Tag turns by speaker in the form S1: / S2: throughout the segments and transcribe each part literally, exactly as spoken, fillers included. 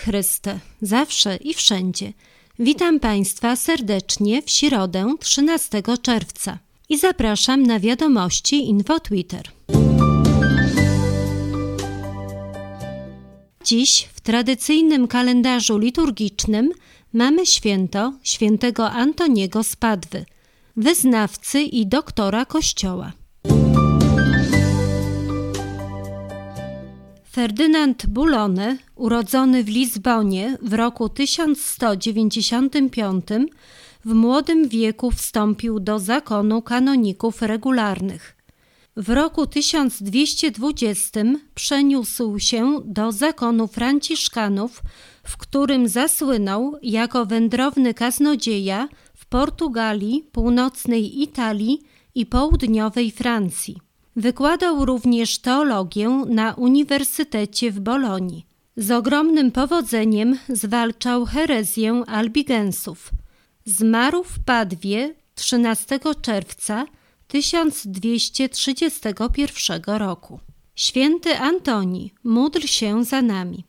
S1: Chryste, zawsze i wszędzie. Witam Państwa serdecznie w środę trzynastego czerwca i zapraszam na wiadomości Info Twitter. Dziś w tradycyjnym kalendarzu liturgicznym mamy święto świętego Antoniego z Padwy, wyznawcy i doktora Kościoła. Ferdynand Bulone, urodzony w Lizbonie w roku tysiąc sto dziewięćdziesiątym piątym, w młodym wieku wstąpił do zakonu kanoników regularnych. W roku tysiąc dwieście dwudziestym przeniósł się do zakonu franciszkanów, w którym zasłynął jako wędrowny kaznodzieja w Portugalii, północnej Italii i południowej Francji. Wykładał również teologię na Uniwersytecie w Bolonii. Z ogromnym powodzeniem zwalczał herezję albigensów. Zmarł w Padwie trzynastego czerwca tysiąc dwieście trzydziestego pierwszego roku. Święty Antoni, módl się za nami.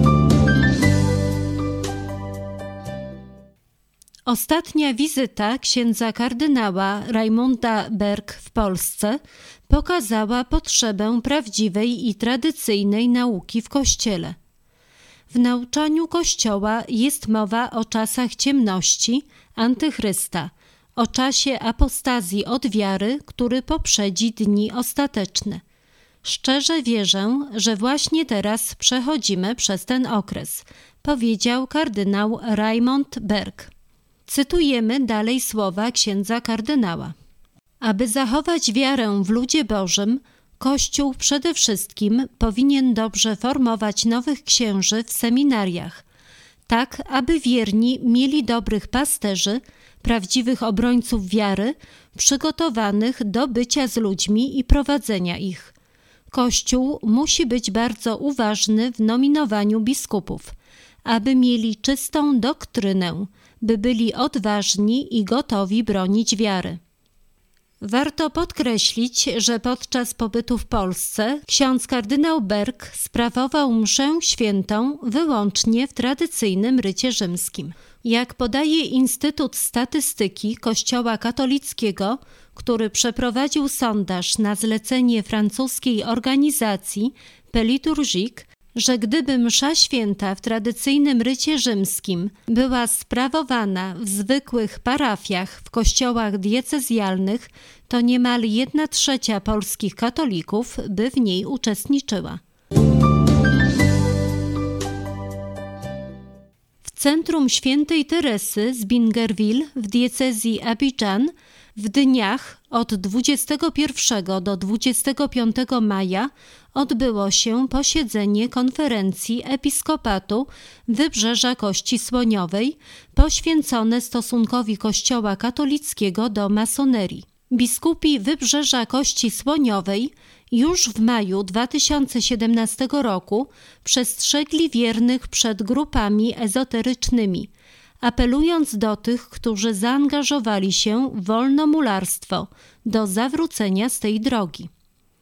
S1: Ostatnia wizyta księdza kardynała Rajmunda Berg w Polsce pokazała potrzebę prawdziwej i tradycyjnej nauki w Kościele. W nauczaniu Kościoła jest mowa o czasach ciemności, antychrysta, o czasie apostazji od wiary, który poprzedzi dni ostateczne. Szczerze wierzę, że właśnie teraz przechodzimy przez ten okres, powiedział kardynał Rajmund Berg. Cytujemy dalej słowa księdza kardynała. Aby zachować wiarę w ludzie Bożym, Kościół przede wszystkim powinien dobrze formować nowych księży w seminariach, tak aby wierni mieli dobrych pasterzy, prawdziwych obrońców wiary, przygotowanych do bycia z ludźmi i prowadzenia ich. Kościół musi być bardzo uważny w nominowaniu biskupów, aby mieli czystą doktrynę, by byli odważni i gotowi bronić wiary. Warto podkreślić, że podczas pobytu w Polsce ksiądz kardynał Berg sprawował mszę świętą wyłącznie w tradycyjnym rycie rzymskim. Jak podaje Instytut Statystyki Kościoła Katolickiego, który przeprowadził sondaż na zlecenie francuskiej organizacji Peliturgique, że gdyby msza święta w tradycyjnym rycie rzymskim była sprawowana w zwykłych parafiach w kościołach diecezjalnych, to niemal jedna trzecia polskich katolików by w niej uczestniczyła. W centrum świętej Teresy z Bingerville w diecezji Abidżan w dniach od dwudziestego pierwszego do dwudziestego piątego maja odbyło się posiedzenie konferencji Episkopatu Wybrzeża Kości Słoniowej poświęcone stosunkowi Kościoła katolickiego do masonerii. Biskupi Wybrzeża Kości Słoniowej już w maju dwa tysiące siedemnastego roku przestrzegli wiernych przed grupami ezoterycznymi, apelując do tych, którzy zaangażowali się w wolnomularstwo, do zawrócenia z tej drogi.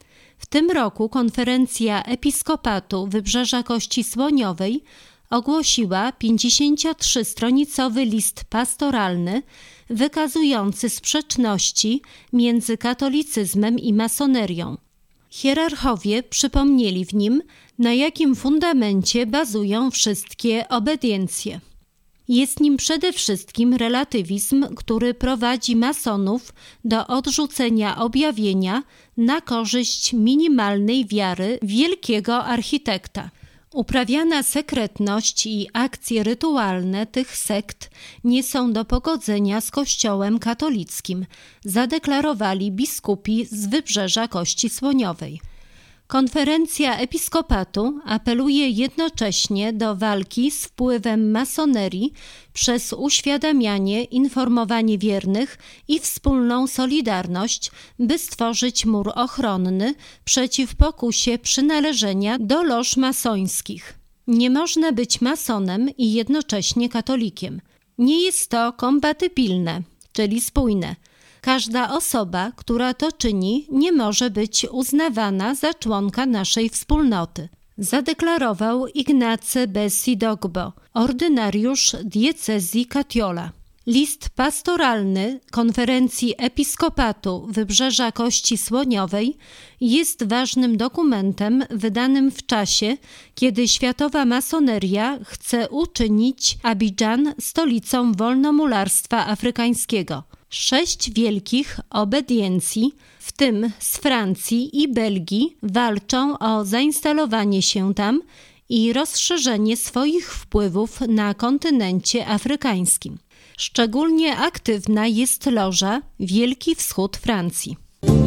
S1: W tym roku konferencja Episkopatu Wybrzeża Kości Słoniowej ogłosiła pięćdziesięciotrzystronicowy list pastoralny wykazujący sprzeczności między katolicyzmem i masonerią. Hierarchowie przypomnieli w nim, na jakim fundamencie bazują wszystkie obediencje. Jest nim przede wszystkim relatywizm, który prowadzi masonów do odrzucenia objawienia na korzyść minimalnej wiary wielkiego architekta. Uprawiana sekretność i akcje rytualne tych sekt nie są do pogodzenia z Kościołem katolickim, zadeklarowali biskupi z Wybrzeża Kości Słoniowej. Konferencja Episkopatu apeluje jednocześnie do walki z wpływem masonerii przez uświadamianie, informowanie wiernych i wspólną solidarność, by stworzyć mur ochronny przeciw pokusie przynależenia do loż masońskich. Nie można być masonem i jednocześnie katolikiem. Nie jest to kompatybilne, czyli spójne. Każda osoba, która to czyni, nie może być uznawana za członka naszej wspólnoty. zadeklarował Ignacy Bessi Dogbo, ordynariusz diecezji Katiola. List pastoralny Konferencji Episkopatu Wybrzeża Kości Słoniowej jest ważnym dokumentem wydanym w czasie, kiedy światowa masoneria chce uczynić Abidżan stolicą wolnomularstwa afrykańskiego. Sześć wielkich obediencji, w tym z Francji i Belgii, walczą o zainstalowanie się tam i rozszerzenie swoich wpływów na kontynencie afrykańskim. Szczególnie aktywna jest loża Wielki Wschód Francji.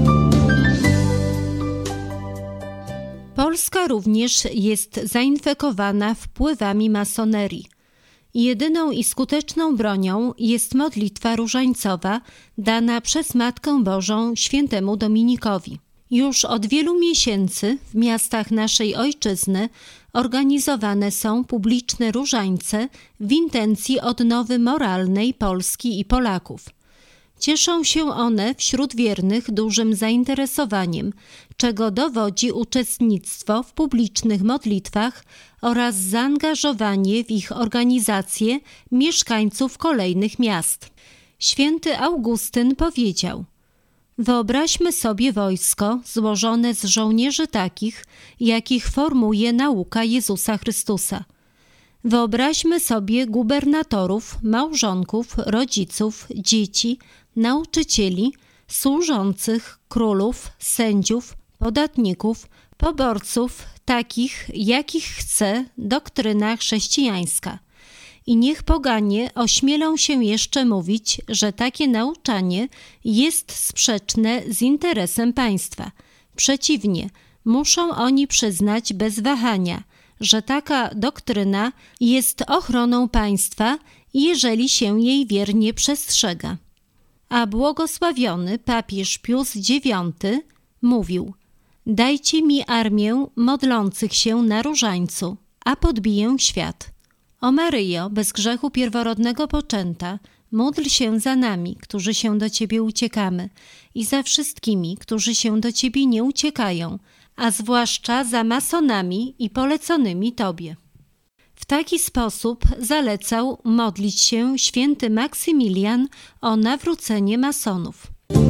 S1: Polska również jest zainfekowana wpływami masonerii. Jedyną i skuteczną bronią jest modlitwa różańcowa dana przez Matkę Bożą świętemu Dominikowi. Już od wielu miesięcy w miastach naszej ojczyzny organizowane są publiczne różańce w intencji odnowy moralnej Polski i Polaków. Cieszą się one wśród wiernych dużym zainteresowaniem, czego dowodzi uczestnictwo w publicznych modlitwach oraz zaangażowanie w ich organizację mieszkańców kolejnych miast. Święty Augustyn powiedział: wyobraźmy sobie wojsko złożone z żołnierzy takich, jakich formuje nauka Jezusa Chrystusa. Wyobraźmy sobie gubernatorów, małżonków, rodziców, dzieci, nauczycieli, służących, królów, sędziów, podatników, poborców, takich, jakich chce doktryna chrześcijańska. I niech poganie ośmielą się jeszcze mówić, że takie nauczanie jest sprzeczne z interesem państwa. Przeciwnie, muszą oni przyznać bez wahania, że taka doktryna jest ochroną państwa, jeżeli się jej wiernie przestrzega. A błogosławiony papież Pius dziewiąty mówił: dajcie mi armię modlących się na różańcu, a podbiję świat. O Maryjo, bez grzechu pierworodnego poczęta, módl się za nami, którzy się do Ciebie uciekamy, i za wszystkimi, którzy się do Ciebie nie uciekają, a zwłaszcza za masonami i poleconymi Tobie. W taki sposób zalecał modlić się święty Maksymilian o nawrócenie masonów.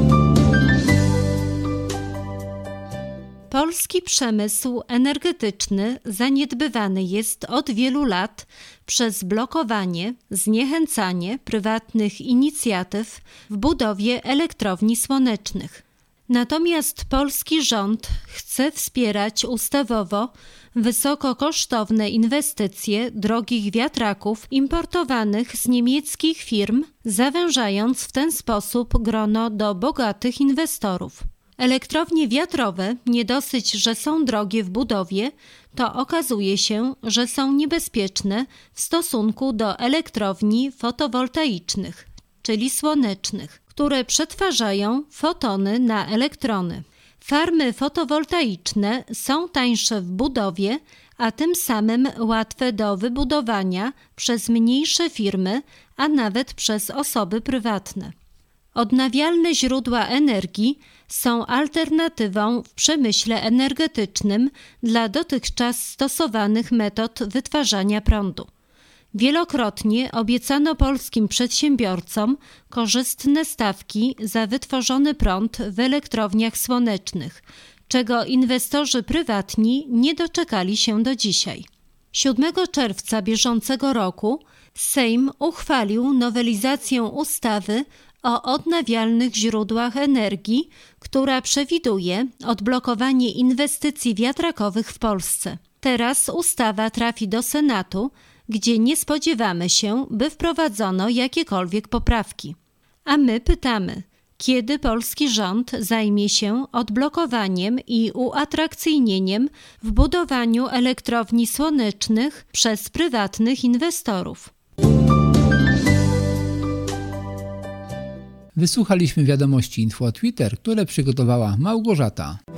S1: Polski przemysł energetyczny zaniedbywany jest od wielu lat przez blokowanie, zniechęcanie prywatnych inicjatyw w budowie elektrowni słonecznych. Natomiast polski rząd chce wspierać ustawowo wysokokosztowne inwestycje drogich wiatraków importowanych z niemieckich firm, zawężając w ten sposób grono do bogatych inwestorów. Elektrownie wiatrowe nie dosyć, że są drogie w budowie, to okazuje się, że są niebezpieczne w stosunku do elektrowni fotowoltaicznych, czyli słonecznych, które przetwarzają fotony na elektrony. Farmy fotowoltaiczne są tańsze w budowie, a tym samym łatwe do wybudowania przez mniejsze firmy, a nawet przez osoby prywatne. Odnawialne źródła energii są alternatywą w przemyśle energetycznym dla dotychczas stosowanych metod wytwarzania prądu. Wielokrotnie obiecano polskim przedsiębiorcom korzystne stawki za wytworzony prąd w elektrowniach słonecznych, czego inwestorzy prywatni nie doczekali się do dzisiaj. siódmego czerwca bieżącego roku Sejm uchwalił nowelizację ustawy o odnawialnych źródłach energii, która przewiduje odblokowanie inwestycji wiatrakowych w Polsce. Teraz ustawa trafi do Senatu, gdzie nie spodziewamy się, by wprowadzono jakiekolwiek poprawki. A my pytamy, kiedy polski rząd zajmie się odblokowaniem i uatrakcyjnieniem w budowaniu elektrowni słonecznych przez prywatnych inwestorów.
S2: Wysłuchaliśmy wiadomości Info Twitter, które przygotowała Małgorzata.